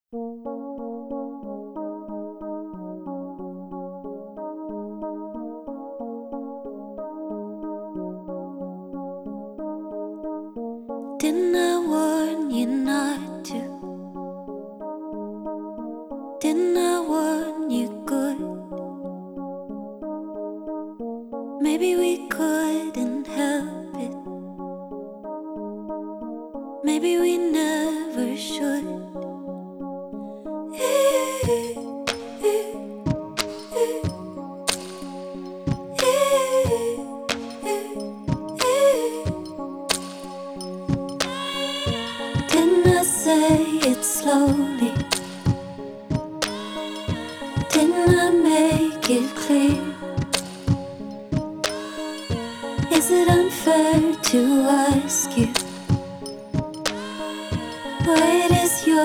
Didn't I warn you not to? Didn't I warn you good? Maybe we couldn't help it. Maybe we never should. Didn't I say it slowly? Didn't I make it clear? Is it unfair to ask you? Why